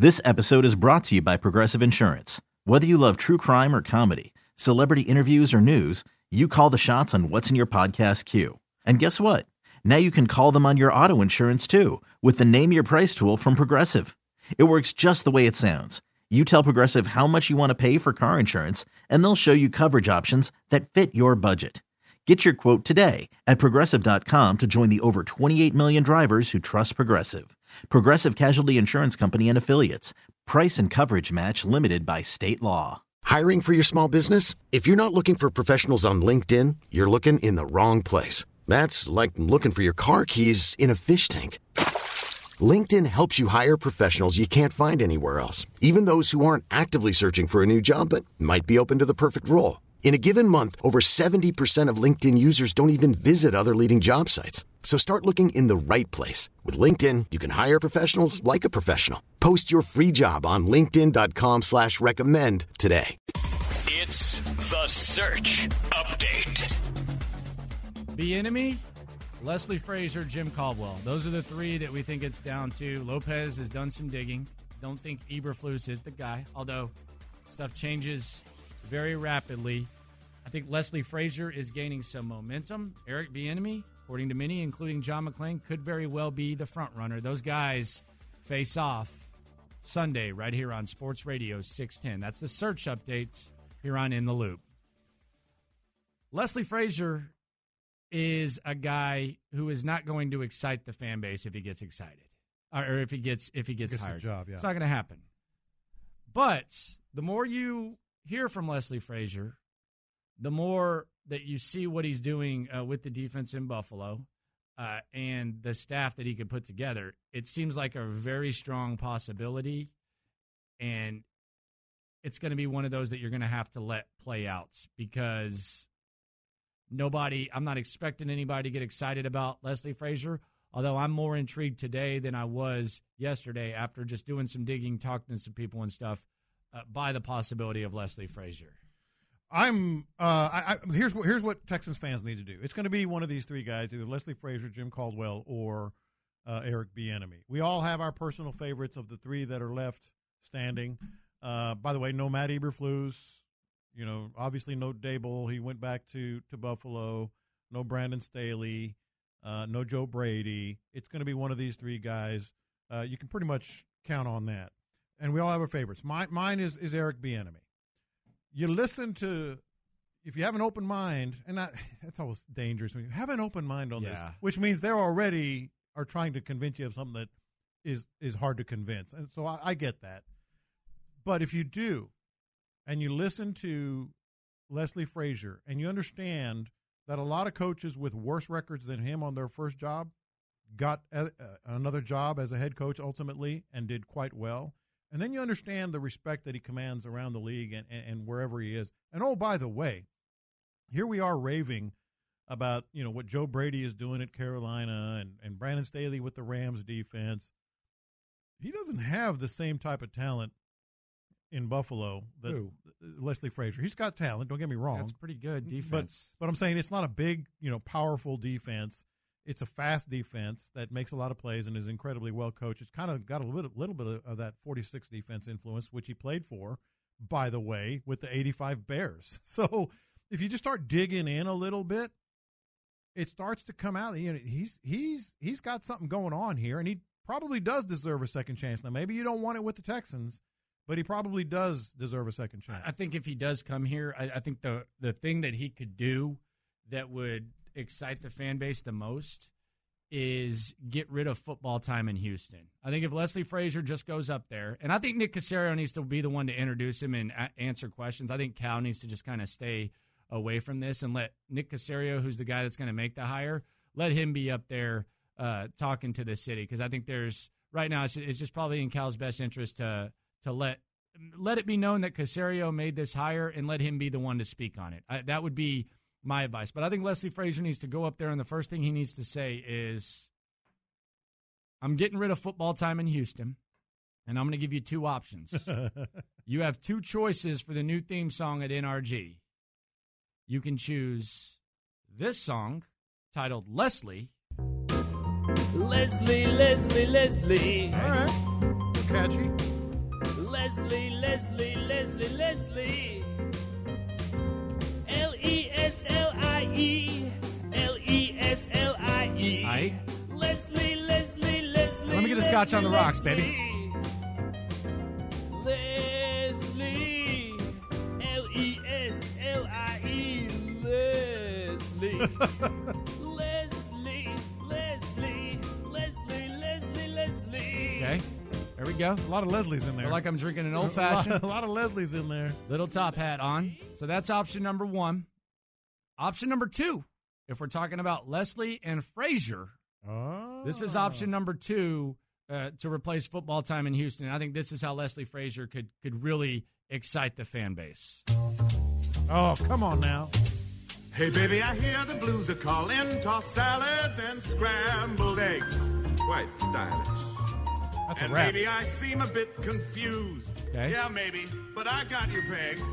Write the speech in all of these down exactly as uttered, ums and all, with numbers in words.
This episode is brought to you by Progressive Insurance. Whether you love true crime or comedy, celebrity interviews or news, you call the shots on what's in your podcast queue. And guess what? Now you can call them on your auto insurance too with the Name Your Price tool from Progressive. It works just the way it sounds. You tell Progressive how much you want to pay for car insurance, and they'll show you coverage options that fit your budget. Get your quote today at Progressive dot com to join the over twenty-eight million drivers who trust Progressive. Progressive Casualty Insurance Company and Affiliates. Price and coverage match limited by state law. Hiring for your small business? If you're not looking for professionals on LinkedIn, you're looking in the wrong place. That's like looking for your car keys in a fish tank. LinkedIn helps you hire professionals you can't find anywhere else, even those who aren't actively searching for a new job but might be open to the perfect role. In a given month, over seventy percent of LinkedIn users don't even visit other leading job sites. So start looking in the right place. With LinkedIn, you can hire professionals like a professional. Post your free job on linkedin dot com slash recommend today. It's The Search Update. Bieniemy, Leslie Frazier, Jim Caldwell. Those are the three that we think it's down to. Lopez has done some digging. Don't think Eberflus is the guy, although stuff changes very rapidly. I think Leslie Frazier is gaining some momentum. Eric Bieniemy, according to many, including John McClain, could very well be the front runner. Those guys face off Sunday right here on Sports Radio six ten. That's the Search Updates here on In the Loop. Leslie Frazier is a guy who is not going to excite the fan base if he gets excited, or if he gets if he gets, gets hired. The job, yeah. It's not going to happen. But the more you hear from Leslie Frazier, the more that you see what he's doing uh, with the defense in Buffalo uh, and the staff that he could put together, it seems like a very strong possibility, and it's going to be one of those that you're going to have to let play out because nobody, I'm not expecting anybody to get excited about Leslie Frazier, although I'm more intrigued today than I was yesterday after just doing some digging, talking to some people and stuff uh, by the possibility of Leslie Frazier. I'm. Uh, I, I, here's what here's what Texans fans need to do. It's going to be one of these three guys, either Leslie Frazier, Jim Caldwell, or uh, Eric Bieniemy. We all have our personal favorites of the three that are left standing. Uh, by the way, no Matt Eberflus. You know, obviously no Dable. He went back to to Buffalo. No Brandon Staley. Uh, no Joe Brady. It's going to be one of these three guys. Uh, you can pretty much count on that. And we all have our favorites. My, mine is, is Eric Bieniemy. You listen to, if you have an open mind, and I, that's always dangerous when you have an open mind on yeah. this, which means they're already are trying to convince you of something that is is hard to convince. And so I, I get that. But if you do, and you listen to Leslie Frazier, and you understand that a lot of coaches with worse records than him on their first job got a, a, another job as a head coach ultimately and did quite well. And then you understand the respect that he commands around the league and, and, and wherever he is. And, oh, by the way, here we are raving about, you know, what Joe Brady is doing at Carolina and, and Brandon Staley with the Rams defense. He doesn't have the same type of talent in Buffalo that Ooh. Leslie Frazier. He's got talent, don't get me wrong. That's pretty good defense. But, but I'm saying it's not a big, you know, powerful defense. It's a fast defense that makes a lot of plays and is incredibly well coached. It's kind of got a little, little bit of, of that forty-six defense influence, which he played for, by the way, with the eighty-five Bears. So if you just start digging in a little bit, it starts to come out. You know, he's he's he's got something going on here, and he probably does deserve a second chance. Now, maybe you don't want it with the Texans, but he probably does deserve a second chance. I think if he does come here, I, I think the the thing that he could do that would excite the fan base the most is get rid of football time in Houston. I think if Leslie Frazier just goes up there, and I think Nick Caserio needs to be the one to introduce him and a- answer questions. I think Cal needs to just kind of stay away from this and let Nick Caserio, who's the guy that's going to make the hire, let him be up there uh, talking to the city. Because I think there's right now it's, it's just probably in Cal's best interest to to let let it be known that Caserio made this hire and let him be the one to speak on it. I, that would be my advice. But I think Leslie Frazier needs to go up there, and the first thing he needs to say is, I'm getting rid of football time in Houston, and I'm going to give you two options. You have two choices for the new theme song at N R G. You can choose this song titled Leslie. Leslie, Leslie, Leslie. All right. Catchy. Leslie, Leslie, Leslie, Leslie. L E S L I E. L E S L I E. Aye. Leslie, Leslie, Leslie. Let me get a scotch on the rocks, baby. Leslie. L E S L I E. Leslie. Leslie, Leslie, Leslie, Leslie, Leslie. Okay. There we go. A lot of Leslie's in there. Feel like I'm drinking an old A fashioned. lot, a lot of Leslie's in there. Little top hat on. So that's option number one. Option number two, if we're talking about Leslie and Frazier, Oh. this is option number two uh, to replace football time in Houston. I think this is how Leslie Frazier could could really excite the fan base. Oh, come on now. Hey, baby, I hear the blues are calling. Toss salads and scrambled eggs. Quite stylish. That's a And wrap. maybe I seem a bit confused. Okay. Yeah, maybe, but I got you pegged.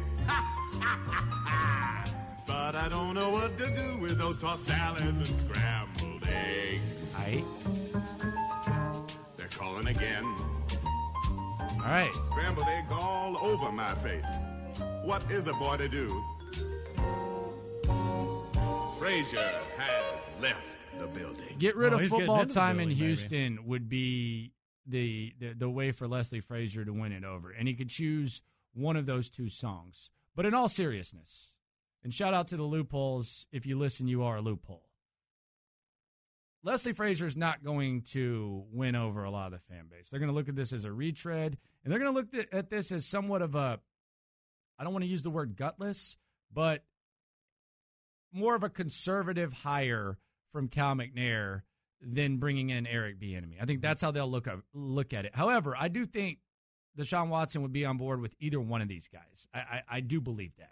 But I don't know what to do with those tossed salads and scrambled eggs. Aye. They're calling again. All right. Scrambled eggs all over my face. What is a boy to do? Frazier has left the building. Get rid Oh, of he's getting football into the time in building, Houston would be the, the the way for Leslie Frazier to win it over. And he could choose one of those two songs. But in all seriousness, and shout out to the loopholes. If you listen, you are a loophole. Leslie Frazier is not going to win over a lot of the fan base. They're going to look at this as a retread, and they're going to look at this as somewhat of a, I don't want to use the word gutless, but more of a conservative hire from Cal McNair than bringing in Eric Bieniemy. I think that's how they'll look at, look at it. However, I do think Deshaun Watson would be on board with either one of these guys. I, I, I do believe that.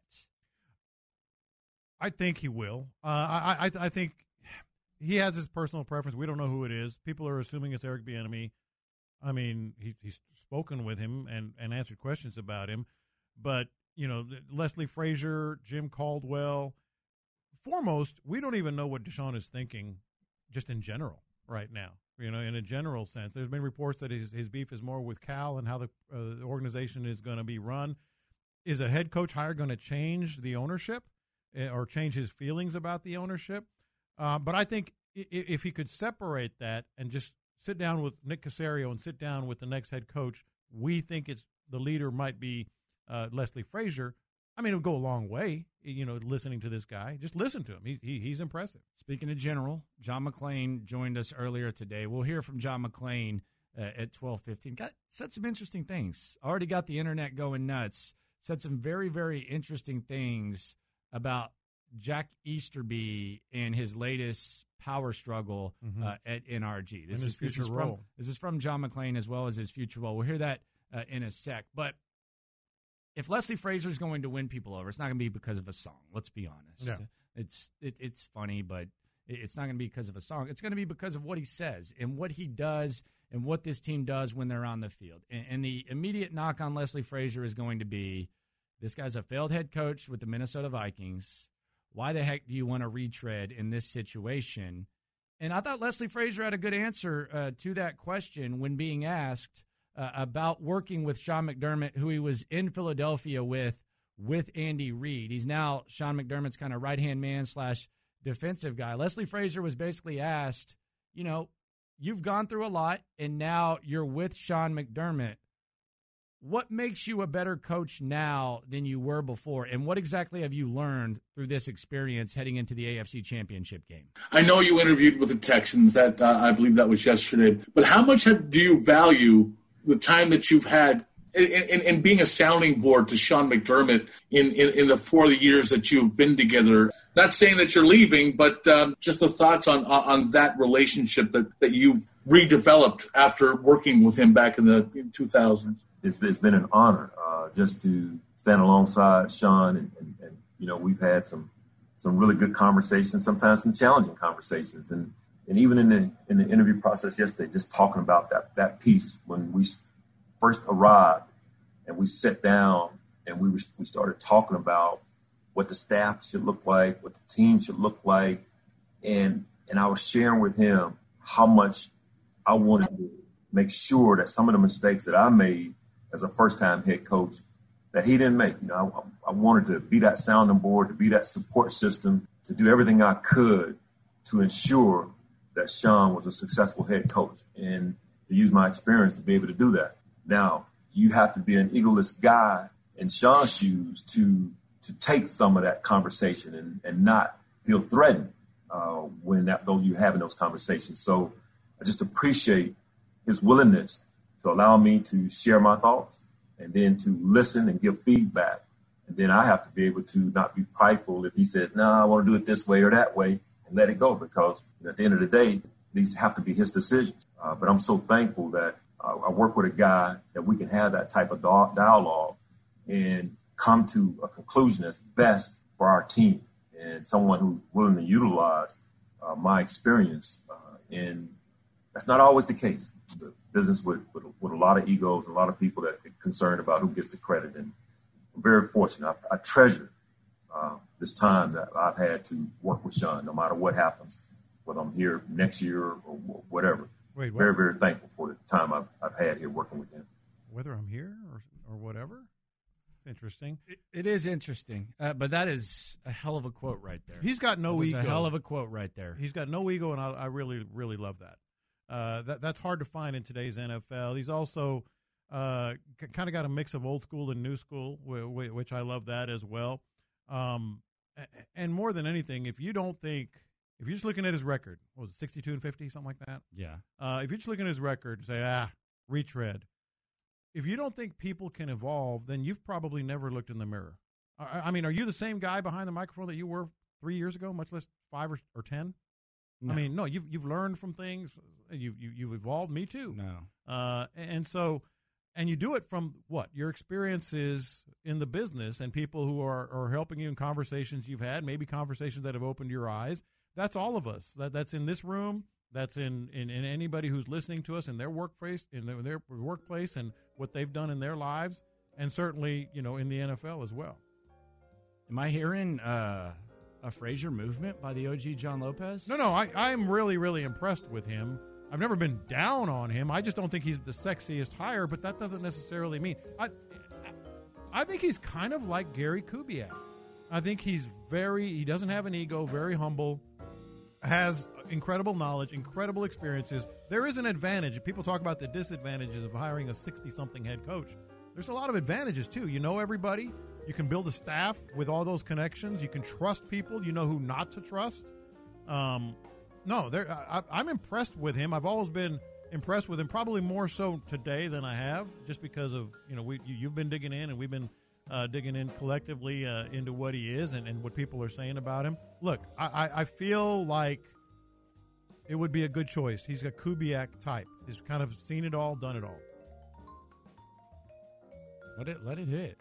I think he will. Uh, I, I I think he has his personal preference. We don't know who it is. People are assuming it's Eric Bieniemy. I mean, he, he's spoken with him and, and answered questions about him. But, you know, Leslie Frazier, Jim Caldwell, foremost, we don't even know what Deshaun is thinking just in general right now, you know, in a general sense. There's been reports that his, his beef is more with Cal and how the, uh, the organization is going to be run. Is a head coach hire going to change the ownership or change his feelings about the ownership? Uh, but I think if he could separate that and just sit down with Nick Caserio and sit down with the next head coach, we think it's the leader might be uh, Leslie Frazier. I mean, it would go a long way, you know, listening to this guy. Just listen to him. He, he, he's impressive. Speaking of general, John McClain joined us earlier today. We'll hear from John McClain uh, at twelve fifteen. Got said some interesting things. Already got the internet going nuts. Said some very, very interesting things about Jack Easterby and his latest power struggle mm-hmm. uh, at N R G. This and is his future this is role. From, this is from John McClain as well as his future role. We'll hear that uh, in a sec. But if Leslie Frazier is going to win people over, it's not going to be because of a song. Let's be honest. Yeah. It's it, it's funny, but it's not going to be because of a song. It's going to be because of what he says and what he does and what this team does when they're on the field. And, and the immediate knock on Leslie Frazier is going to be, this guy's a failed head coach with the Minnesota Vikings. Why the heck do you want to retread in this situation? And I thought Leslie Frazier had a good answer uh, to that question when being asked uh, about working with Sean McDermott, who he was in Philadelphia with, with Andy Reid. He's now Sean McDermott's kind of right-hand man slash defensive guy. Leslie Frazier was basically asked, you know, you've gone through a lot, and now you're with Sean McDermott. What makes you a better coach now than you were before, and what exactly have you learned through this experience heading into the A F C Championship game? I know you interviewed with the Texans. That uh, I believe that was yesterday. But how much have, do you value the time that you've had in, in, in being a sounding board to Sean McDermott in, in, in the four years that you've been together? Not saying that you're leaving, but um, just the thoughts on on that relationship that, that you've redeveloped after working with him back in the in two thousands. It's, it's been an honor uh, just to stand alongside Sean, and, and, and you know, we've had some some really good conversations, sometimes some challenging conversations, and and even in the in the interview process yesterday, just talking about that that piece when we first arrived and we sat down and we were, we started talking about what the staff should look like, what the team should look like, and and I was sharing with him how much I wanted to make sure that some of the mistakes that I made as a first-time head coach that he didn't make. You know, I, I wanted to be that sounding board, to be that support system, to do everything I could to ensure that Sean was a successful head coach and to use my experience to be able to do that. Now, you have to be an egoless guy in Sean's shoes to to take some of that conversation and, and not feel threatened uh, when that, though you're having those conversations. So I just appreciate his willingness to allow me to share my thoughts and then to listen and give feedback. And then I have to be able to not be prideful if he says, no, nah, I want to do it this way or that way, and let it go, because at the end of the day, these have to be his decisions. Uh, but I'm so thankful that uh, I work with a guy that we can have that type of dialogue and come to a conclusion that's best for our team, and someone who's willing to utilize uh, my experience. Uh, and that's not always the case. The business with, with, with a lot of egos, a lot of people that get concerned about who gets the credit. And I'm very fortunate. I, I treasure uh, this time that I've had to work with Sean, no matter what happens, whether I'm here next year or whatever. Wait, what? Very, very thankful for the time I've, I've had here working with him. Whether I'm here or, or whatever? Interesting. It, it is interesting, uh, but that is a hell of a quote right there. He's got no ego. A hell of a quote right there. He's got no ego, and I, I really, really love that. Uh, that that's hard to find in today's N F L. He's also uh, c- kind of got a mix of old school and new school, w- w- which I love that as well. Um, and more than anything, if you don't think, if you're just looking at his record, what was it, sixty-two and fifty, something like that? Yeah. Uh, if you're just looking at his record and say, ah, retread. If you don't think people can evolve, then you've probably never looked in the mirror. I, I mean, are you the same guy behind the microphone that you were three years ago, much less five or, or ten? No. I mean, no, you've you've learned from things. You, you, you've evolved. Me too. No. Uh, and so, and you do it from what? Your experiences in the business and people who are, are helping you in conversations you've had, maybe conversations that have opened your eyes. That's all of us. That That's in this room. That's in, in, in anybody who's listening to us in their workplace, in their, their workplace and what they've done in their lives, and certainly, you know, in the N F L as well. Am I hearing uh, a Frazier movement by the O G John Lopez? No, no, I, I'm really, really impressed with him. I've never been down on him. I just don't think he's the sexiest hire, but that doesn't necessarily mean. I, I think he's kind of like Gary Kubiak. I think he's very, he doesn't have an ego, very humble, has incredible knowledge, incredible experiences. There is an advantage. People talk about the disadvantages of hiring a sixty-something head coach. There's a lot of advantages, too. You know everybody. You can build a staff with all those connections. You can trust people. You know who not to trust. Um, no, I, I'm impressed with him. I've always been impressed with him, probably more so today than I have, just because of, you know, we, you, you've been digging in and we've been uh, digging in collectively uh, into what he is and, and what people are saying about him. Look, I, I, I feel like it would be a good choice. He's a Kubiak type. He's kind of seen it all, done it all. Let it let it hit.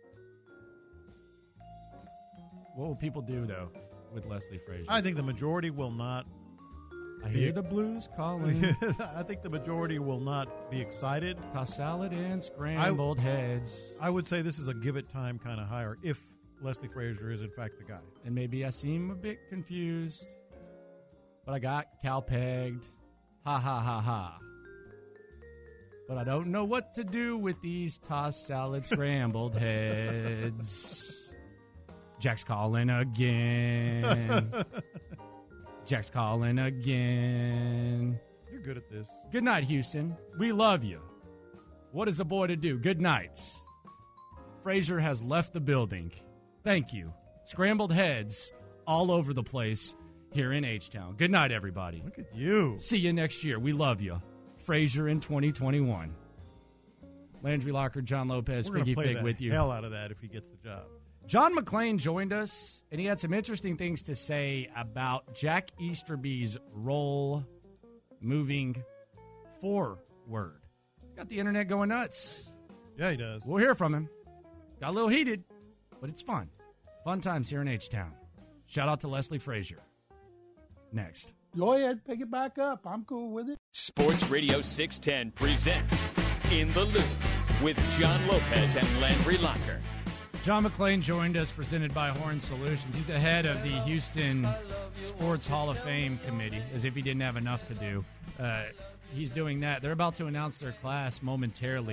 What will people do, though, with Leslie Frazier? I think the majority will not. I hear the blues calling. I think the majority will not be excited. Toss salad and scrambled I, heads. I would say this is a give it time kind of hire if Leslie Frazier is, in fact, the guy. And maybe I seem a bit confused, but I got Cal pegged. Ha, ha, ha, ha. But I don't know what to do with these tossed salad scrambled heads. Jack's calling again. Jack's calling again. You're good at this. Good night, Houston. We love you. What is a boy to do? Good nights. Frazier has left the building. Thank you. Scrambled heads all over the place here in H-Town. Good night, everybody. Look at you. See you next year. We love you. Frazier in twenty twenty-one. Landry Locker, John Lopez, We're Figgy play Fig the with you. Hell out of that if he gets the job. John McClain joined us, and he had some interesting things to say about Jack Easterby's role moving forward. Got the internet going nuts. Yeah, he does. We'll hear from him. Got a little heated, but it's fun. Fun times here in H-Town. Shout out to Leslie Frazier. Next. Go ahead, pick it back up. I'm cool with it. Sports Radio six ten presents In the Loop with John Lopez and Landry Locker. John McClain joined us, presented by Horn Solutions. He's the head of the Houston Sports Hall of Fame committee, as if he didn't have enough to do. Uh, he's doing that. They're about to announce their class momentarily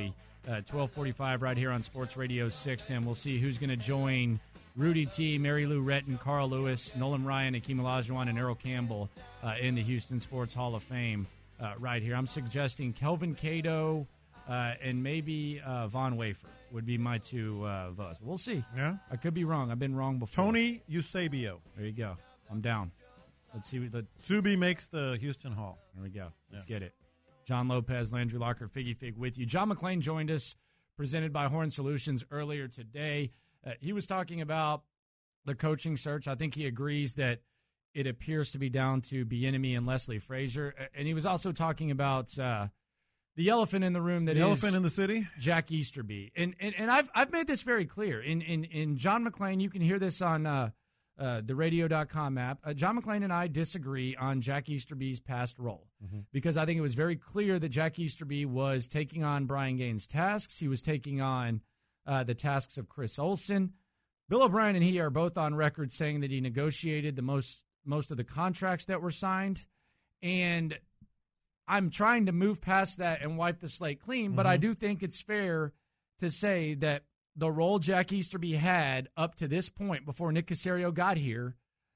uh, twelve forty-five right here on Sports Radio six ten. We'll see who's going to join Rudy T, Mary Lou Retton, Carl Lewis, Nolan Ryan, Akeem Olajuwon, and Errol Campbell uh, in the Houston Sports Hall of Fame uh, right here. I'm suggesting Kelvin Cato uh, and maybe uh, Von Wafer would be my two uh, votes. We'll see. Yeah, I could be wrong. I've been wrong before. Tony Eusebio. There you go. I'm down. Let's see. What Subi makes the Houston Hall. There we go. Let's yeah. get it. John Lopez, Landry Locker, Figgy Fig with you. John McClain joined us, presented by Horn Solutions earlier today. Uh, he was talking about the coaching search. I think he agrees that it appears to be down to Bieniemy and Leslie Frazier. And he was also talking about uh, the elephant in the room that the is elephant in the city, Jack Easterby. And and, and I've I've made this very clear. In in in John McClain, you can hear this on uh, uh, the radio dot com app. Uh, John McClain and I disagree on Jack Easterby's past role mm-hmm. because I think it was very clear that Jack Easterby was taking on Brian Gaines' tasks. He was taking on uh, the tasks of Chris Olsen. Bill O'Brien and he are both on record saying that he negotiated the most most of the contracts that were signed. And I'm trying to move past that and wipe the slate clean, mm-hmm. but I do think it's fair to say that the role Jack Easterby had up to this point before Nick Caserio got here,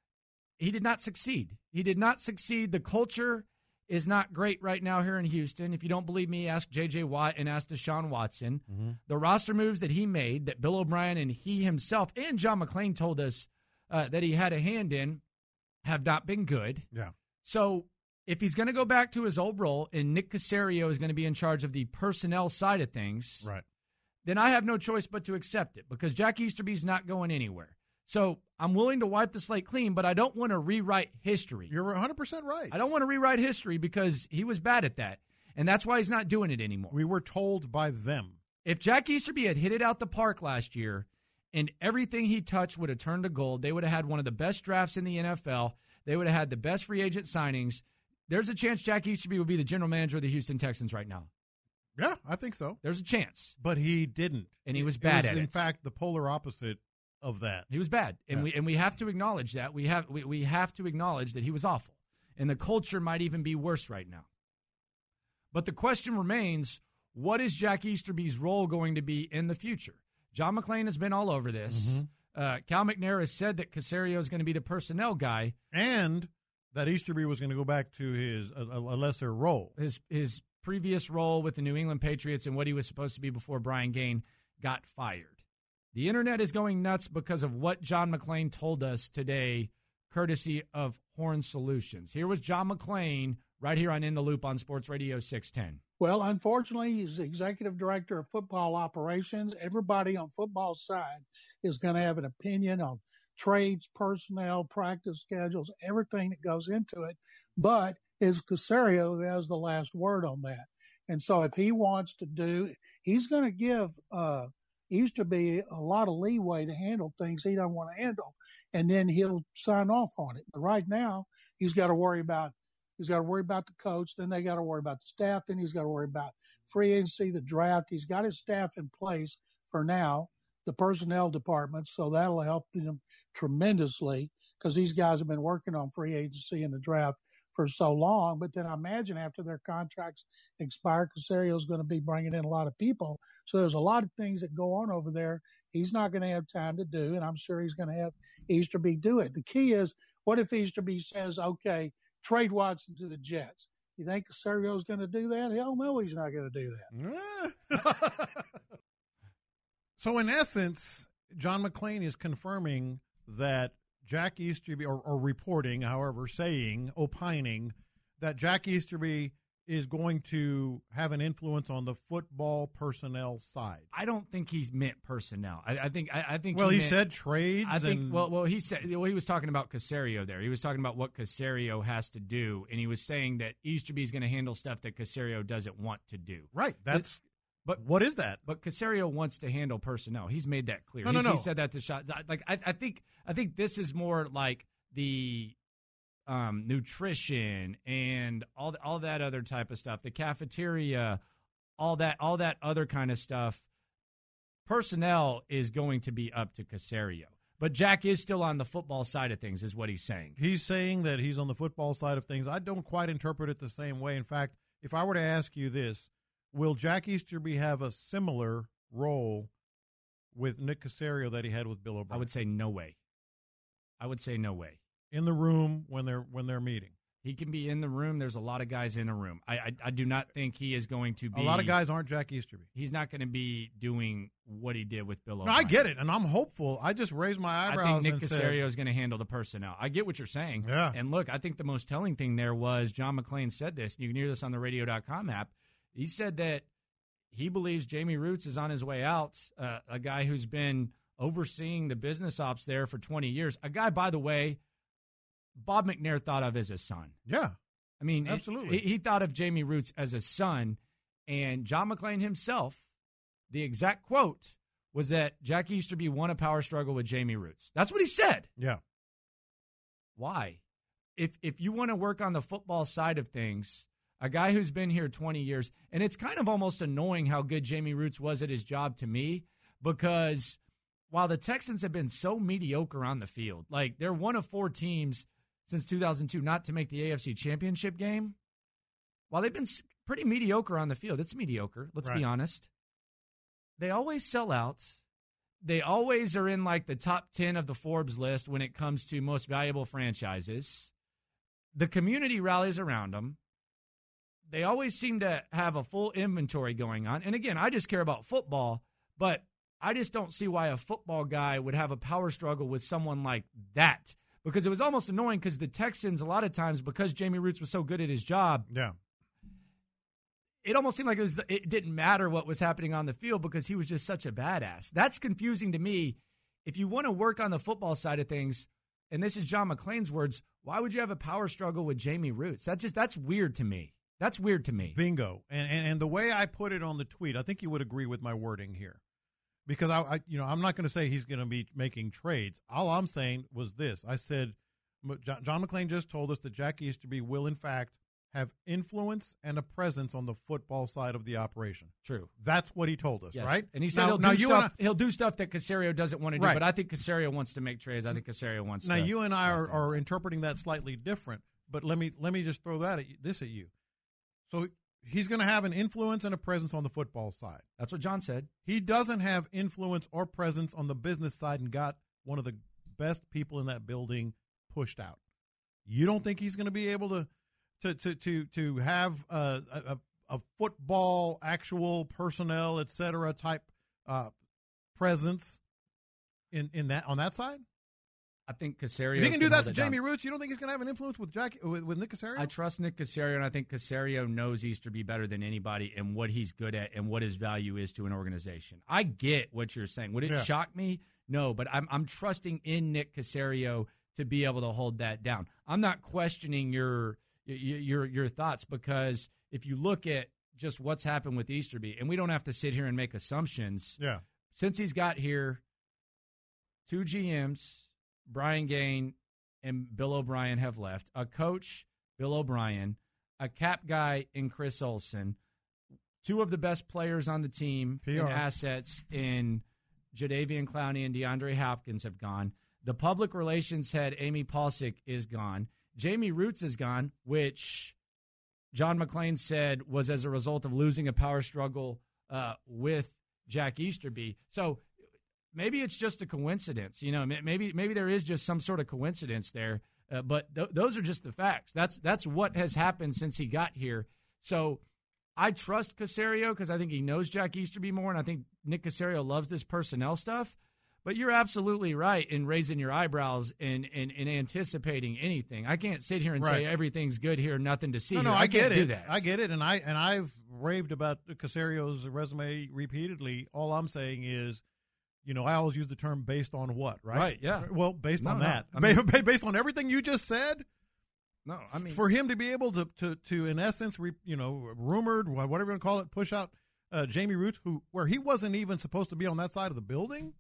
he did not succeed. He did not succeed. The culture is not great right now here in Houston. If you don't believe me, ask J J Watt and ask Deshaun Watson. Mm-hmm. The roster moves that he made, that Bill O'Brien and he himself and John McClain told us uh, that he had a hand in, have not been good. Yeah. So if he's going to go back to his old role and Nick Caserio is going to be in charge of the personnel side of things, right, then I have no choice but to accept it because Jack Easterby's not going anywhere. So I'm willing to wipe the slate clean, but I don't want to rewrite history. You're one hundred percent right. I don't want to rewrite history because he was bad at that, and that's why he's not doing it anymore. We were told by them. If Jack Easterby had hit it out the park last year and everything he touched would have turned to gold, they would have had one of the best drafts in the N F L. They would have had the best free agent signings. There's a chance Jack Easterby would be the general manager of the Houston Texans right now. Yeah, I think so. There's a chance. But he didn't. And he was bad it was, at in it. In fact, the polar opposite of that. He was bad. And yeah. we and we have to acknowledge that. We have we, we have to acknowledge that he was awful. And the culture might even be worse right now. But the question remains, what is Jack Easterby's role going to be in the future? John McClain has been all over this. Mm-hmm. Uh, Cal McNair has said that Caserio is going to be the personnel guy. And that Easterby was going to go back to his a, a lesser role. His his previous role with the New England Patriots and what he was supposed to be before Brian Gaines got fired. The internet is going nuts because of what John McClain told us today, courtesy of Horn Solutions. Here was John McClain right here on In the Loop on Sports Radio six ten. Well, unfortunately, he's the executive director of football operations. Everybody on football side is going to have an opinion on trades, personnel, practice schedules, everything that goes into it. But it's Caserio who has the last word on that. And so if he wants to do, he's going to give uh, Easterby a lot of leeway to handle things he don't want to handle, and then he'll sign off on it. But right now, he's got to worry about he's got to worry about the coach. Then they got to worry about the staff. Then he's got to worry about free agency, the draft. He's got his staff in place for now, the personnel department, so that'll help them tremendously because these guys have been working on free agency and the draft for so long. But then I imagine after their contracts expire, Caserio is going to be bringing in a lot of people. So there's a lot of things that go on over there he's not going to have time to do, and I'm sure he's going to have Easterby do it. The key is, what if Easterby says, okay, trade Watson to the Jets? You think Caserio is going to do that? Hell no, he's not going to do that. So in essence, John McClain is confirming that Jack Easterby, or, or reporting, however, saying, opining, that Jack Easterby is going to have an influence on the football personnel side. I don't think he's meant personnel. I, I think. I, I think. Well, he, he meant, said trades. I think. And, well, well, he said. Well, he was talking about Caserio there. He was talking about what Caserio has to do, and he was saying that Easterby's going to handle stuff that Caserio doesn't want to do. Right. That's. But, but what is that? But Caserio wants to handle personnel. He's made that clear. No, no, He's, no. He said that to Shot. Like I, I think. I think this is more like the. Um, nutrition and all all that other type of stuff, the cafeteria, all that all that other kind of stuff. Personnel is going to be up to Caserio, but Jack is still on the football side of things, is what he's saying. He's saying that he's on the football side of things. I don't quite interpret it the same way. In fact, if I were to ask you this, will Jack Easterby have a similar role with Nick Caserio that he had with Bill O'Brien? I would say no way. I would say no way. In the room when they're when they're meeting. He can be in the room. There's a lot of guys in a room. I, I I do not think he is going to be. A lot of guys aren't Jack Easterby. He's not going to be doing what he did with Bill No, O'Brien. I get it, and I'm hopeful. I just raised my eyebrows. I think Nick and Caserio said, is going to handle the personnel. I get what you're saying. Yeah. And look, I think the most telling thing there was John McClain said this. You can hear this on the radio dot com app. He said that he believes Jamie Roots is on his way out, uh, a guy who's been overseeing the business ops there for twenty years. A guy, by the way, Bob McNair thought of as his son. Yeah. I mean, absolutely. He, he thought of Jamie Roots as a son, and John McClain himself, the exact quote was that Jack Easterby won a power struggle with Jamie Roots. That's what he said. Yeah. Why? If if you want to work on the football side of things, a guy who's been here twenty years, and it's kind of almost annoying how good Jamie Roots was at his job to me, because while the Texans have been so mediocre on the field, like they're one of four teams since two thousand two not to make the A F C Championship game, while they've been pretty mediocre on the field, it's mediocre, let's right. be honest, they always sell out. They always are in like the top ten of the Forbes list when it comes to most valuable franchises. The community rallies around them. They always seem to have a full inventory going on. And again, I just care about football, but I just don't see why a football guy would have a power struggle with someone like that. Because it was almost annoying because the Texans, a lot of times, because Jamie Roots was so good at his job, yeah, it almost seemed like it, was, it didn't matter what was happening on the field because he was just such a badass. That's confusing to me. If you want to work on the football side of things, and this is John McClain's words, why would you have a power struggle with Jamie Roots? That just that's weird to me. That's weird to me. Bingo. And and, and the way I put it on the tweet, I think you would agree with my wording here. Because I, I, you know, I'm not going to say he's going to be making trades. All I'm saying was this: I said, John, John McClain just told us that Jack Easterby will, in fact, have influence and a presence on the football side of the operation. True. That's what he told us, yes. right? And he said now, he'll, now do you stuff, I, he'll do stuff that Caserio doesn't want to do, right. but I think Caserio wants to make trades. I think Caserio wants now, to. Now, you and I are, are interpreting that slightly different, but let me let me just throw that at you, this at you. So he's going to have an influence and a presence on the football side. That's what John said. He doesn't have influence or presence on the business side and got one of the best people in that building pushed out. You don't think he's going to be able to to to to, to have a, a, a football, actual personnel, et cetera, type uh, presence in, in that on that side? I think Caserio. If he can do that to Jamie down. Roots, you don't think he's going to have an influence with Jack with, with Nick Caserio? I trust Nick Caserio, and I think Caserio knows Easterby better than anybody and what he's good at and what his value is to an organization. I get what you're saying. Would it yeah. shock me? No, but I'm I'm trusting in Nick Caserio to be able to hold that down. I'm not questioning your your your thoughts, because if you look at just what's happened with Easterby, and we don't have to sit here and make assumptions. Yeah. Since he's got here, two G Ms, Brian Gaine and Bill O'Brien, have left. A coach, Bill O'Brien, a cap guy in Chris Olsen, two of the best players on the team P R. in assets in Jadeveon Clowney and DeAndre Hopkins have gone. The public relations head, Amy Palcic, is gone. Jamie Roots is gone, which John McClain said was as a result of losing a power struggle uh, with Jack Easterby. So maybe it's just a coincidence. You know, maybe maybe there is just some sort of coincidence there. Uh, but th- those are just the facts. That's that's what has happened since he got here. So I trust Caserio because I think he knows Jack Easterby more, and I think Nick Caserio loves this personnel stuff. But you're absolutely right in raising your eyebrows and, and, and anticipating anything. I can't sit here and right. say everything's good here, nothing to see. No, here. no, I, I can't get do it. that. I get it, and I and I've raved about Caserio's resume repeatedly. All I'm saying is, you know, I always use the term "based on what," right? Right. Yeah. Well, based no, on no. that, I mean, based on everything you just said. No, I mean, for him to be able to to to in essence, re, you know, rumored, whatever you want to call it, push out uh, Jamie Roots, who where he wasn't even supposed to be on that side of the building.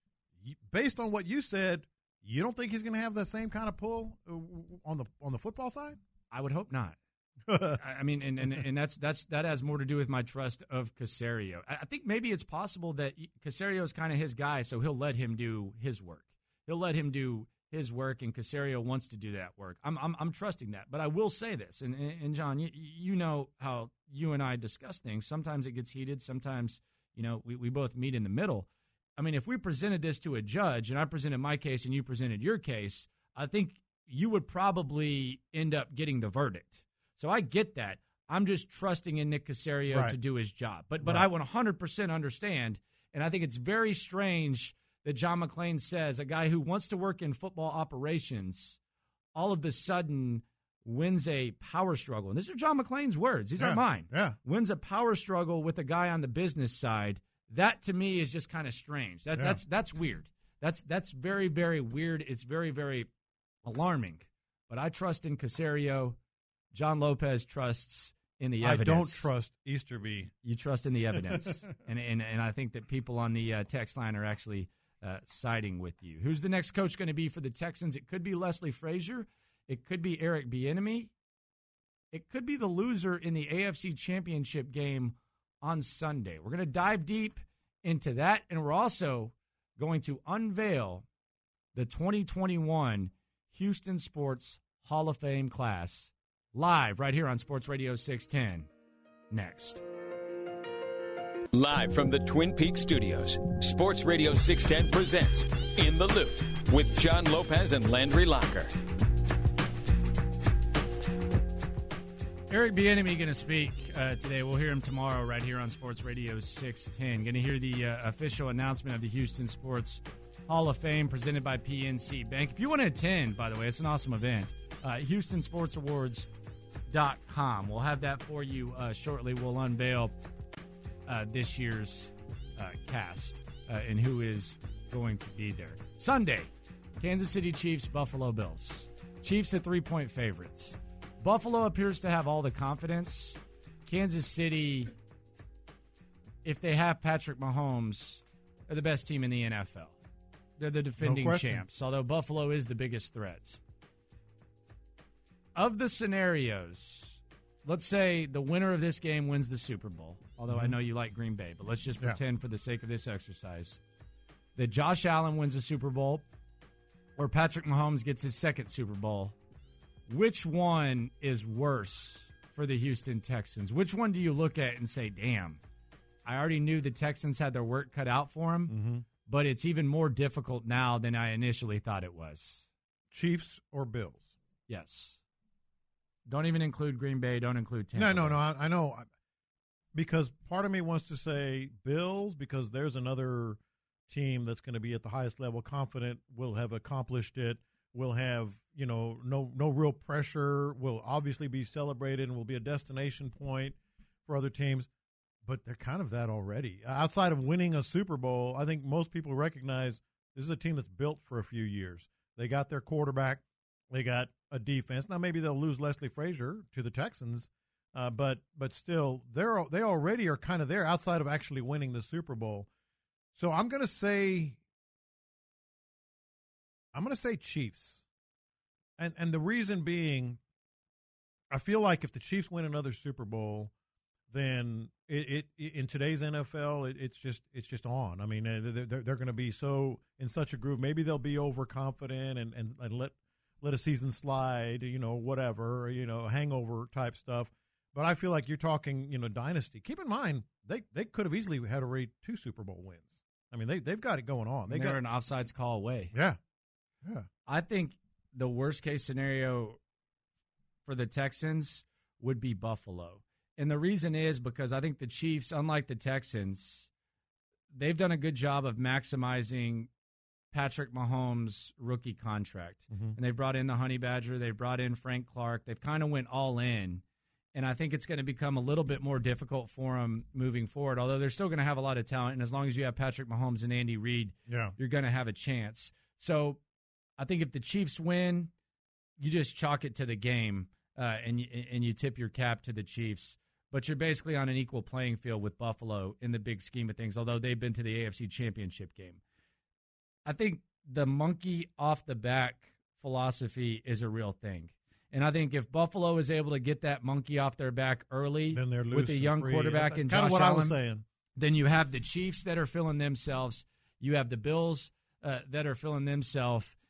Based on what you said, you don't think he's going to have that same kind of pull on the on the football side? I would hope not. I mean, and, and and that's that's that has more to do with my trust of Caserio. I think maybe it's possible that Caserio is kind of his guy, so he'll let him do his work. He'll let him do his work, and Caserio wants to do that work. I'm I'm, I'm trusting that. But I will say this, and, and John, you, you know how you and I discuss things. Sometimes it gets heated. Sometimes, you know, we, we both meet in the middle. I mean, if we presented this to a judge, and I presented my case and you presented your case, I think you would probably end up getting the verdict. So I get that. I'm just trusting in Nick Caserio right. to do his job. But but right. I one hundred percent understand, and I think it's very strange that John McClain says a guy who wants to work in football operations all of a sudden wins a power struggle. And these are John McClain's words. These yeah. aren't mine. Yeah. Wins a power struggle with a guy on the business side. That, to me, is just kind of strange. That, yeah. That's that's weird. That's that's very, very weird. It's very, very alarming. But I trust in Caserio. John Lopez trusts in the evidence. I don't trust Easterby. You trust in the evidence. and, and and I think that people on the uh, text line are actually uh, siding with you. Who's the next coach going to be for the Texans? It could be Leslie Frazier. It could be Eric Bieniemy. It could be the loser in the A F C Championship game on Sunday. We're going to dive deep into that, and we're also going to unveil the twenty twenty-one Houston Sports Hall of Fame class live right here on Sports Radio six ten. Next. Live from the Twin Peaks studios, Sports Radio six ten presents In the Loop with John Lopez and Landry Locker. Eric Bieniemy going to speak uh, today. We'll hear him tomorrow right here on Sports Radio six ten. Going to hear the uh, official announcement of the Houston Sports Hall of Fame presented by P N C Bank. If you want to attend, by the way, it's an awesome event. Uh, Houston Sports Awards dot com. We'll have that for you uh, shortly. We'll unveil uh, this year's uh, cast uh, and who is going to be there. Sunday, Kansas City Chiefs, Buffalo Bills. Chiefs are three-point favorites. Buffalo appears to have all the confidence. Kansas City, if they have Patrick Mahomes, are the best team in the N F L. They're the defending No champs, although Buffalo is the biggest threat. Of the scenarios, let's say the winner of this game wins the Super Bowl, although mm-hmm. I know you like Green Bay, but let's just pretend yeah. for the sake of this exercise that Josh Allen wins the Super Bowl or Patrick Mahomes gets his second Super Bowl. Which one is worse for the Houston Texans? Which one do you look at and say, damn, I already knew the Texans had their work cut out for them, mm-hmm. but it's even more difficult now than I initially thought it was? Chiefs or Bills? Yes. Don't even include Green Bay. Don't include Tampa. No, no, no. I, I know. Because part of me wants to say Bills because there's another team that's going to be at the highest level, confident, will have accomplished it. Will have, you know, no no real pressure, will obviously be celebrated and will be a destination point for other teams. But they're kind of that already. Outside of winning a Super Bowl, I think most people recognize this is a team that's built for a few years. They got their quarterback. They got a defense. Now, maybe they'll lose Leslie Frazier to the Texans, uh, but but still, they're they already are kind of there outside of actually winning the Super Bowl. So I'm going to say – I'm going to say Chiefs. And and the reason being, I feel like if the Chiefs win another Super Bowl, then it, it in today's N F L, it, it's just it's just on. I mean, they're, they're going to be so in such a groove. Maybe they'll be overconfident and, and, and let let a season slide, you know, whatever, you know, hangover type stuff. But I feel like you're talking, you know, dynasty. Keep in mind, they, they could have easily had already two Super Bowl wins. I mean, they, they've got it going on. They they're got an offsides call away. Yeah. Yeah. I think the worst case scenario for the Texans would be Buffalo. And the reason is because I think the Chiefs, unlike the Texans, they've done a good job of maximizing Patrick Mahomes' rookie contract. Mm-hmm. And they've brought in the Honey Badger. They've brought in Frank Clark. They've kind of went all in. And I think it's going to become a little bit more difficult for them moving forward, although they're still going to have a lot of talent. And as long as you have Patrick Mahomes and Andy Reid, yeah. you're going to have a chance. So I think if the Chiefs win, you just chalk it to the game uh, and, you, and you tip your cap to the Chiefs. But you're basically on an equal playing field with Buffalo in the big scheme of things, although they've been to the A F C Championship game. I think the monkey off the back philosophy is a real thing. And I think if Buffalo is able to get that monkey off their back early then they're with a young free. quarterback That's and kind Josh of what Allen, I was saying. Then you have the Chiefs that are filling themselves. You have the Bills uh, that are filling themselves.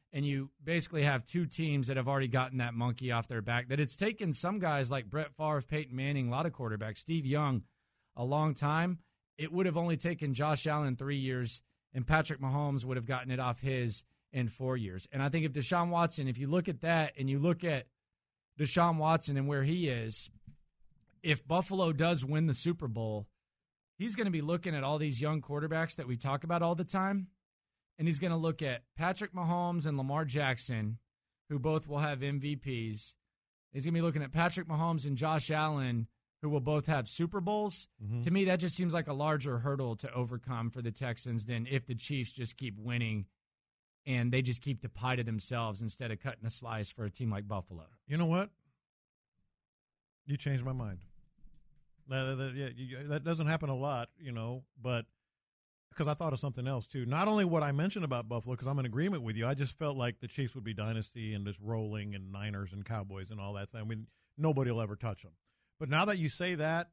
and you basically have two teams that have already gotten that monkey off their back, that it's taken some guys like Brett Favre, Peyton Manning, a lot of quarterbacks, Steve Young, a long time. It would have only taken Josh Allen three years, and Patrick Mahomes would have gotten it off his in four years. And I think if Deshaun Watson, if you look at that and you look at Deshaun Watson and where he is, if Buffalo does win the Super Bowl, he's going to be looking at all these young quarterbacks that we talk about all the time, and he's going to look at Patrick Mahomes and Lamar Jackson, who both will have M V Ps. He's going to be looking at Patrick Mahomes and Josh Allen, who will both have Super Bowls. Mm-hmm. To me, that just seems like a larger hurdle to overcome for the Texans than if the Chiefs just keep winning and they just keep the pie to themselves instead of cutting a slice for a team like Buffalo. You know what? You changed my mind. That, that, yeah, you, that doesn't happen a lot, you know, but because I thought of something else, too. Not only what I mentioned about Buffalo, because I'm in agreement with you, I just felt like the Chiefs would be dynasty and just rolling, and Niners and Cowboys and all that. I mean, nobody will ever touch them. But now that you say that,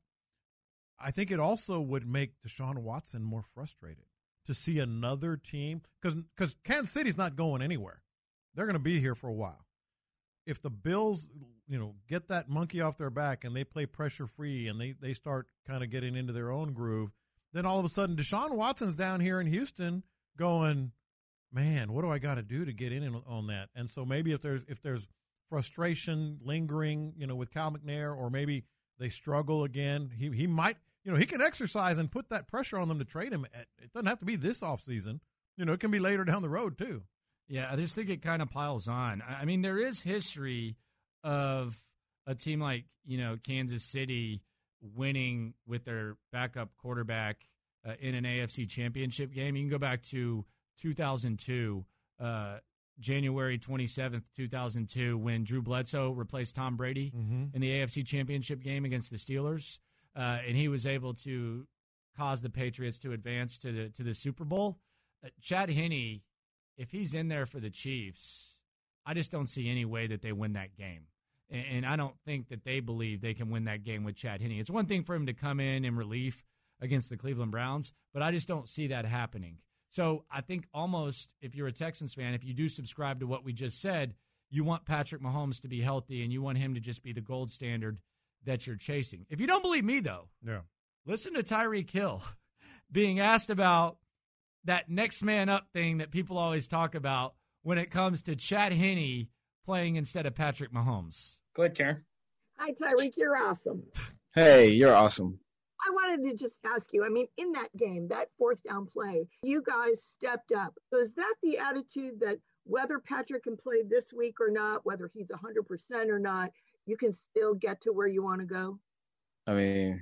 I think it also would make Deshaun Watson more frustrated to see another team, because because Kansas City's not going anywhere. They're going to be here for a while. If the Bills, you know, get that monkey off their back and they play pressure-free and they, they start kind of getting into their own groove, then all of a sudden Deshaun Watson's down here in Houston going, man, what do I got to do to get in on that? And so maybe if there's if there's frustration lingering, you know, with Cal McNair, or maybe they struggle again, he he might, you know, he can exercise and put that pressure on them to trade him. It doesn't have to be this offseason. You know, it can be later down the road too. Yeah, I just think it kind of piles on. I mean, there is history of a team like, you know, Kansas City winning with their backup quarterback uh, in an A F C championship game. You can go back to two thousand two, uh, January twenty-seventh, two thousand two, when Drew Bledsoe replaced Tom Brady mm-hmm. in the A F C championship game against the Steelers. Uh, and he was able to cause the Patriots to advance to the to the Super Bowl. Uh, Chad Henne, if he's in there for the Chiefs, I just don't see any way that they win that game. And, and I don't think that they believe they can win that game with Chad Henne. It's one thing for him to come in in relief against the Cleveland Browns, but I just don't see that happening. So I think almost, if you're a Texans fan, if you do subscribe to what we just said, you want Patrick Mahomes to be healthy and you want him to just be the gold standard that you're chasing. If you don't believe me, though, yeah, listen to Tyreek Hill being asked about that next man up thing that people always talk about when it comes to Chad Henne playing instead of Patrick Mahomes. Go ahead, Karen. Hi, Tyreek. You're awesome. Hey, you're awesome. I wanted to just ask you, I mean, in that game, that fourth down play, you guys stepped up. So is that the attitude that whether Patrick can play this week or not, whether he's one hundred percent or not, you can still get to where you want to go? I mean,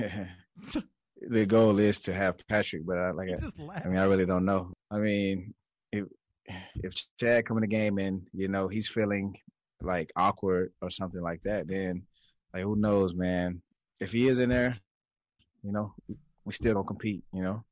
the goal is to have Patrick, but I, like, I, I mean, I really don't know. I mean, if if Chad come in the game and, you know, he's feeling like awkward or something like that, then, like, who knows, man? If he is in there, you know, we still don't compete, you know?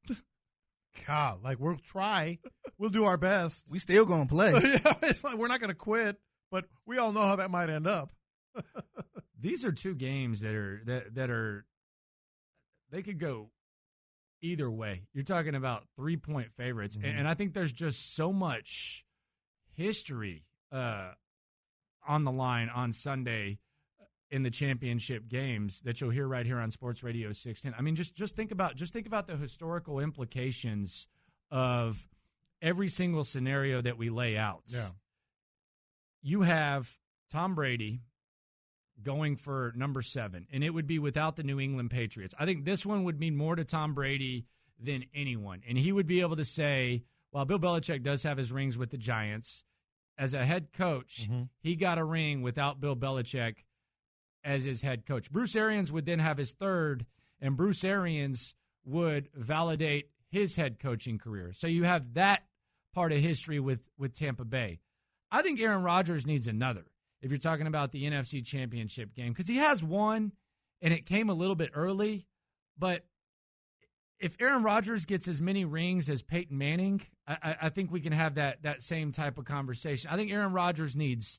God, like, we'll try. We'll do our best. We still going to play. Yeah, it's like we're not going to quit, but we all know how that might end up. These are two games that are that, that are they could go either way. You're talking about three-point favorites, mm-hmm. and, and I think there's just so much history uh, on the line on Sunday in the championship games that you'll hear right here on Sports Radio six ten. I mean, just just think about just think about the historical implications of every single scenario that we lay out. Yeah. You have Tom Brady going for number seven, and it would be without the New England Patriots. I think this one would mean more to Tom Brady than anyone, and he would be able to say, while Bill Belichick does have his rings with the Giants, as a head coach, mm-hmm. he got a ring without Bill Belichick as his head coach. Bruce Arians would then have his third, and Bruce Arians would validate his head coaching career. So you have that part of history with, with Tampa Bay. I think Aaron Rodgers needs another, if you're talking about the N F C Championship game, because he has one, and it came a little bit early. But if Aaron Rodgers gets as many rings as Peyton Manning, I, I think we can have that that same type of conversation. I think Aaron Rodgers needs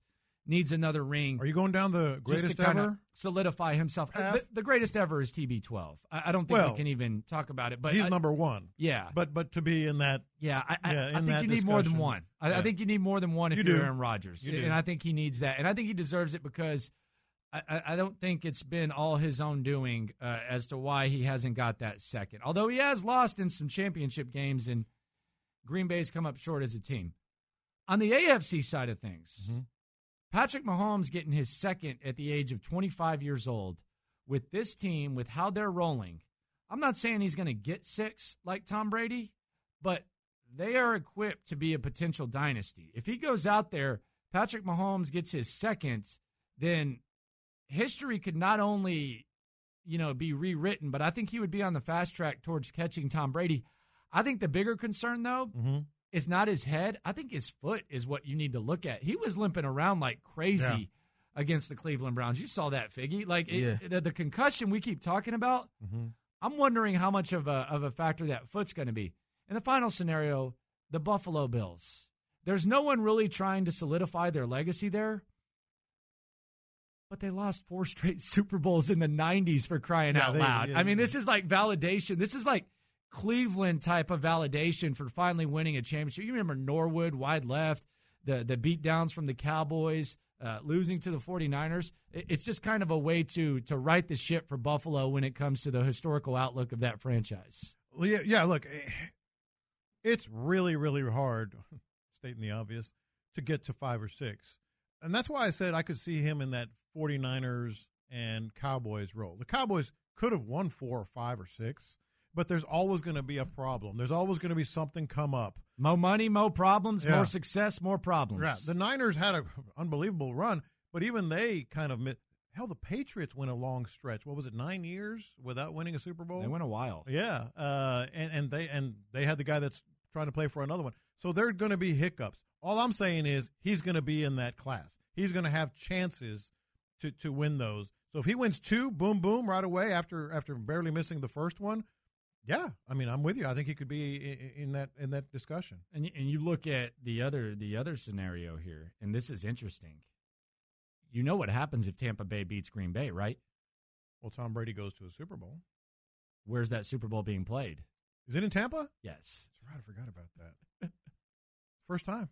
needs another ring. Are you going down the greatest just to ever? Solidify himself. The, the greatest ever is T B twelve. I, I don't think well, we can even talk about it. But he's I, number one. Yeah. But but to be in that. Yeah, I, I, yeah, I think you need more than one. I, yeah. I think you need more than one if you you're do. Aaron Rodgers. You and do. I think he needs that. And I think he deserves it because I, I don't think it's been all his own doing uh, as to why he hasn't got that second. Although he has lost in some championship games and Green Bay's come up short as a team. On the A F C side of things, mm-hmm. Patrick Mahomes getting his second at the age of twenty-five years old with this team, with how they're rolling. I'm not saying he's going to get six like Tom Brady, but they are equipped to be a potential dynasty. If he goes out there, Patrick Mahomes gets his second, then history could not only, you know, be rewritten, but I think he would be on the fast track towards catching Tom Brady. I think the bigger concern, though, mm-hmm. is not his head. I think his foot is what you need to look at. He was limping around like crazy yeah. against the Cleveland Browns. You saw that, Figgy. Like it, yeah. the, the concussion we keep talking about, mm-hmm. I'm wondering how much of a, of a factor that foot's going to be. In the final scenario, the Buffalo Bills. There's no one really trying to solidify their legacy there. But they lost four straight Super Bowls in the nineties for crying yeah, out they, loud. Yeah, I mean, yeah. this is like validation. This is like Cleveland type of validation for finally winning a championship. You remember Norwood, wide left, the the beatdowns from the Cowboys, uh, losing to the 49ers. It's just kind of a way to to right the ship for Buffalo when it comes to the historical outlook of that franchise. Well, yeah, yeah, look, it's really, really hard, stating the obvious, to get to five or six. And that's why I said I could see him in that 49ers and Cowboys role. The Cowboys could have won four or five or six, but there's always going to be a problem. There's always going to be something come up. More money, more problems, Yeah. more success, more problems. Yeah, the Niners had an unbelievable run, but even they kind of – hell, the Patriots went a long stretch. What was it, nine years without winning a Super Bowl? They went a while. Yeah, uh, and, and they and they had the guy that's trying to play for another one. So there are going to be hiccups. All I'm saying is he's going to be in that class. He's going to have chances to, to win those. So if he wins two, boom, boom, right away after after barely missing the first one, yeah, I mean, I'm with you. I think he could be in, in that in that discussion. And and you look at the other the other scenario here, and this is interesting. You know what happens if Tampa Bay beats Green Bay, right? Well, Tom Brady goes to a Super Bowl. Where's that Super Bowl being played? Is it in Tampa? Yes. That's right. I forgot about that. First time.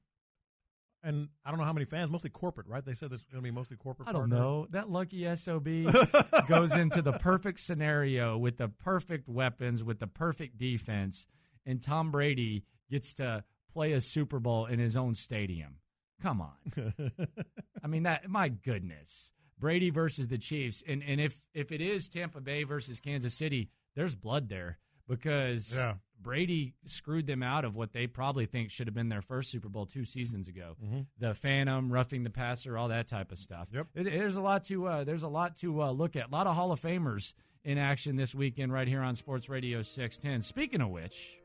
And I don't know how many fans, mostly corporate, right? They said this is going to be mostly corporate. I don't partner. know. That lucky S O B goes into the perfect scenario with the perfect weapons, with the perfect defense, and Tom Brady gets to play a Super Bowl in his own stadium. Come on. I mean, that. My goodness. Brady versus the Chiefs. And and if, if it is Tampa Bay versus Kansas City, there's blood there because yeah. Brady screwed them out of what they probably think should have been their first Super Bowl two seasons ago. Mm-hmm. The Phantom, roughing the passer, all that type of stuff. Yep. It, there's a lot to uh, there's a lot to uh, look at. A lot of Hall of Famers in action this weekend right here on Sports Radio six ten. Speaking of which,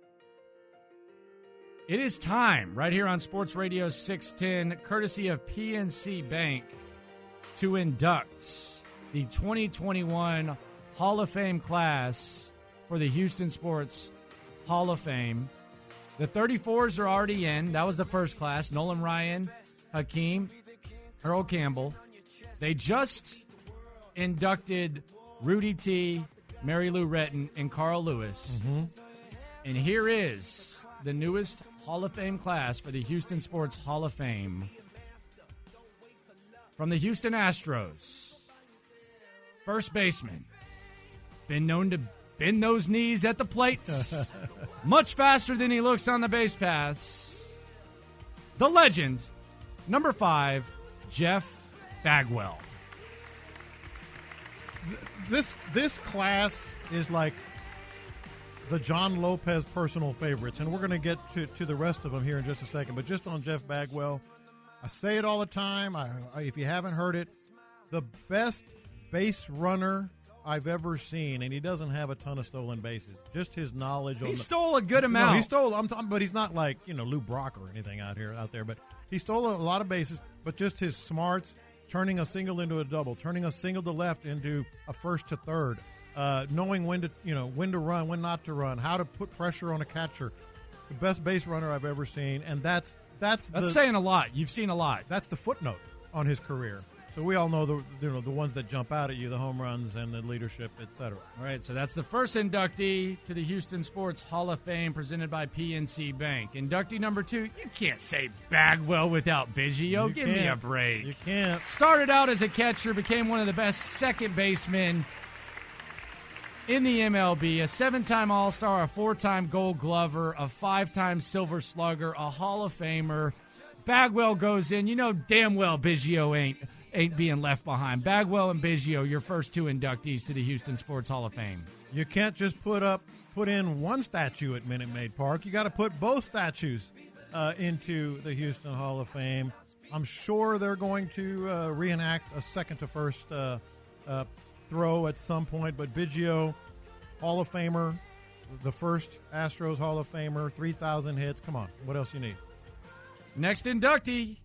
it is time right here on Sports Radio six ten, courtesy of P N C Bank, to induct the twenty twenty-one Hall of Fame class for the Houston Sports Hall of Fame. The thirty-fours are already in. That was the first class. Nolan Ryan, Hakeem, Earl Campbell. They just inducted Rudy T, Mary Lou Retton, and Carl Lewis. Mm-hmm. And here is the newest Hall of Fame class for the Houston Sports Hall of Fame. From the Houston Astros, first baseman, been known to bend those knees at the plates much faster than he looks on the base paths. The legend, number five, Jeff Bagwell. This this class is like the John Lopez personal favorites, and we're going to get to, to the rest of them here in just a second. But just on Jeff Bagwell, I say it all the time. I, I, if you haven't heard it, the best base runner I've ever seen, and he doesn't have a ton of stolen bases. Just his knowledge. He on the, stole a good amount. No, he stole. I'm talking, but he's not like you know Lou Brock or anything out here out there. But he stole a lot of bases. But just his smarts, turning a single into a double, turning a single to left into a first to third, uh, knowing when to you know when to run, when not to run, how to put pressure on a catcher. The best base runner I've ever seen, and that's that's that's the, saying a lot. You've seen a lot. That's the footnote on his career. So we all know the you know the ones that jump out at you, the home runs and the leadership, et cetera. All right, so that's the first inductee to the Houston Sports Hall of Fame presented by P N C Bank. Inductee number two, you can't say Bagwell without Biggio. You Give me a can't. break. You can't. Started out as a catcher, became one of the best second basemen in the M L B, a seven-time All-Star, a four-time Gold Glover, a five-time Silver Slugger, a Hall of Famer. Bagwell goes in. You know damn well Biggio ain't ain't being left behind. Bagwell and Biggio, your first two inductees to the Houston Sports Hall of Fame. You can't just put up put in one statue at Minute Maid Park. You got to put both statues uh, into the Houston Hall of Fame. I'm sure they're going to uh, reenact a second to first uh, uh, throw at some point, but Biggio, Hall of Famer, the first Astros Hall of Famer, three thousand hits. Come on, what else you need? Next inductee,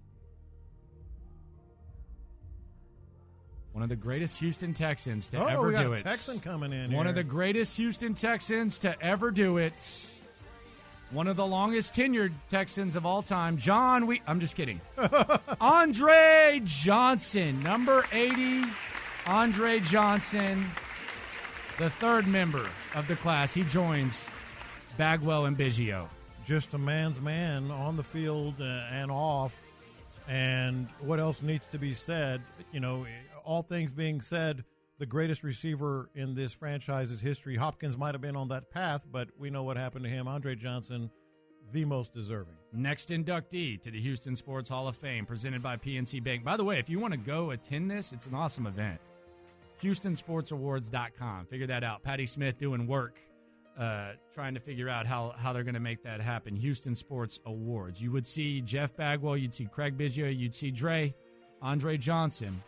one of the greatest Houston Texans to oh, ever we got do a it. Texan coming in One here. of the greatest Houston Texans to ever do it. One of the longest tenured Texans of all time. John, we I'm just kidding. Andre Johnson, number eighty. Andre Johnson, the third member of the class. He joins Bagwell and Biggio. Just a man's man on the field uh, and off. And what else needs to be said? You know, all things being said, the greatest receiver in this franchise's history. Hopkins might have been on that path, but we know what happened to him. Andre Johnson, the most deserving. Next inductee to the Houston Sports Hall of Fame, presented by P N C Bank. By the way, if you want to go attend this, it's an awesome event. Houston Sports Awards dot com. Figure that out. Patty Smith doing work, uh, trying to figure out how, how they're going to make that happen. Houston Sports Awards. You would see Jeff Bagwell. You'd see Craig Biggio. You'd see Dre, Andre Johnson.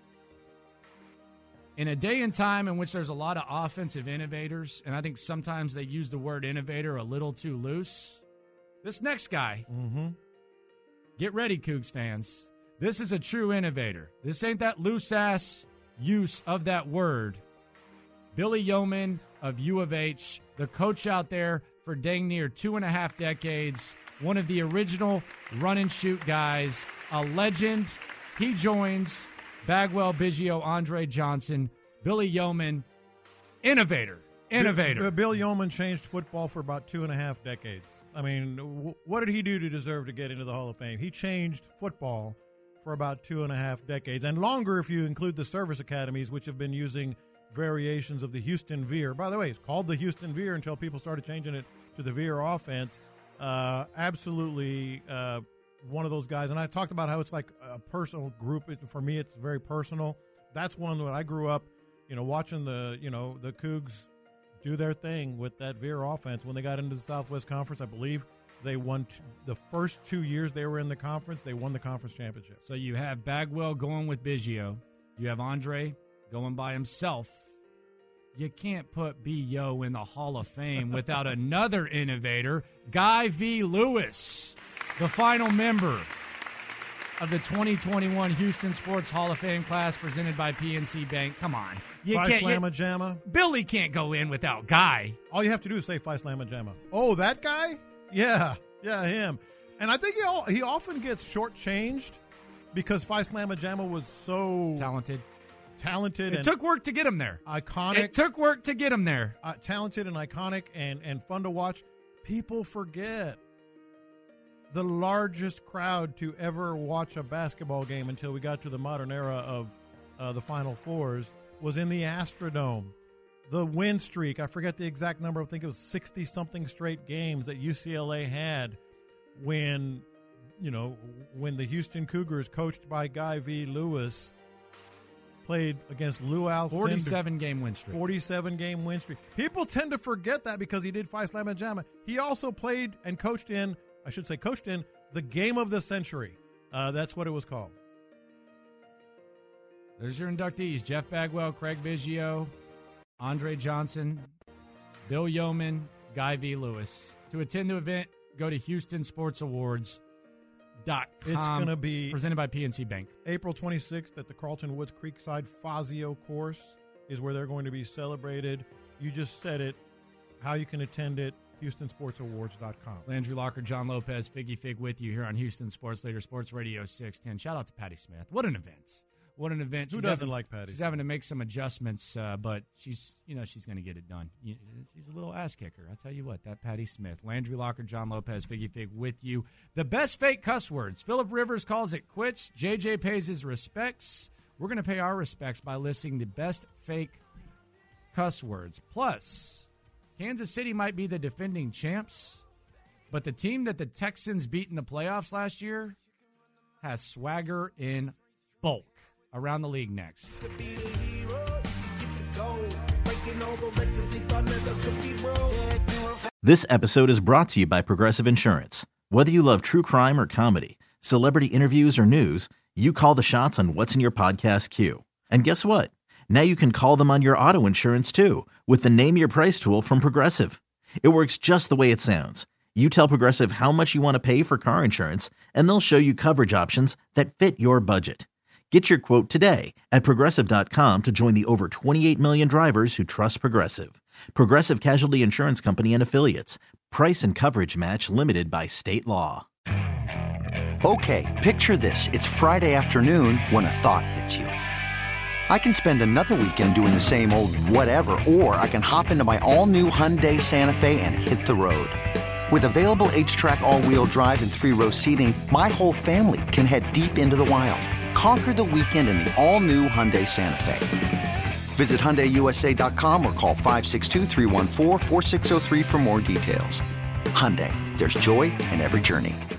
In a day and time in which there's a lot of offensive innovators, and I think sometimes they use the word innovator a little too loose, this next guy, mm-hmm. get ready, Cougs fans. This is a true innovator. This ain't that loose-ass use of that word. Billy Yeoman of U of H, the coach out there for dang near two and a half decades, one of the original run-and-shoot guys, a legend. He joins Bagwell, Biggio, Andre Johnson, Billy Yeoman, innovator, innovator. Bill, Bill Yeoman changed football for about two and a half decades. I mean, w- what did he do to deserve to get into the Hall of Fame? He changed football for about two and a half decades, and longer if you include the service academies, which have been using variations of the Houston Veer. By the way, it's called the Houston Veer until people started changing it to the Veer offense. Uh, absolutely uh, one of those guys. And I talked about how it's like a personal group. It, for me, it's very personal. That's one when I grew up, you know, watching the, you know, the Cougs do their thing with that Veer offense. When they got into the Southwest Conference, I believe they won t- the first two years they were in the conference. They won the conference championship. So you have Bagwell going with Biggio. You have Andre going by himself. You can't put B. Yo in the Hall of Fame without another innovator, Guy V. Lewis, the final member of the twenty twenty-one Houston Sports Hall of Fame class presented by P N C Bank. Come on. You Phi can't, Slamma you, Jamma. Billy can't go in without Guy. All you have to do is say Phi Slamma Jamma. Oh, that guy? Yeah, yeah, him. And I think he all, he often gets shortchanged because Phi Slamma Jamma was so talented. Talented. It and took work to get him there. Iconic. It took work to get him there. Uh, talented and iconic and, and fun to watch. People forget the largest crowd to ever watch a basketball game until we got to the modern era of uh, the Final Fours was in the Astrodome. The win streak, I forget the exact number, I think it was sixty-something straight games that U C L A had when, you know, when the Houston Cougars, coached by Guy V. Lewis, played against Lou Alcindor. forty-seven game win streak. forty-seven game win streak. People tend to forget that because he did Phi Slamma Jamma. He also played and coached in, I should say coached in, the game of the century. Uh, that's what it was called. There's your inductees: Jeff Bagwell, Craig Biggio, Andre Johnson, Bill Yeoman, Guy V. Lewis. To attend the event, go to Houston Sports Awards dot com. It's going to be presented by P N C Bank. April twenty-sixth at the Carlton Woods Creekside Fazio course is where they're going to be celebrated. You just said it, how you can attend it. Houston Sports Awards dot com. Landry Locker, John Lopez, Figgy Fig with you here on Houston Sports Leader, Sports Radio six ten. Shout out to Patty Smith. What an event. What an event. Who she's doesn't having, like Patty? She's having to make some adjustments, uh, but she's, you know, she's going to get it done. She's a little ass kicker. I'll tell you what, that Patty Smith. Landry Locker, John Lopez, Figgy Fig with you. The best fake cuss words. Phillip Rivers calls it quits. J J pays his respects. We're going to pay our respects by listing the best fake cuss words. Plus, Kansas City might be the defending champs, but the team that the Texans beat in the playoffs last year has swagger in bulk. Around the league next. This episode is brought to you by Progressive Insurance. Whether you love true crime or comedy, celebrity interviews or news, you call the shots on what's in your podcast queue. And guess what? Now you can call them on your auto insurance too with the Name Your Price tool from Progressive. It works just the way it sounds. You tell Progressive how much you want to pay for car insurance, and they'll show you coverage options that fit your budget. Get your quote today at Progressive dot com to join the over twenty-eight million drivers who trust Progressive. Progressive Casualty Insurance Company and Affiliates. Price and coverage match limited by state law. Okay, picture this. It's Friday afternoon when a thought hits you. I can spend another weekend doing the same old whatever, or I can hop into my all-new Hyundai Santa Fe and hit the road. With available H-Track all-wheel drive and three-row seating, my whole family can head deep into the wild. Conquer the weekend in the all-new Hyundai Santa Fe. Visit Hyundai U S A dot com or call five six two, three one four, four six zero three for more details. Hyundai, there's joy in every journey.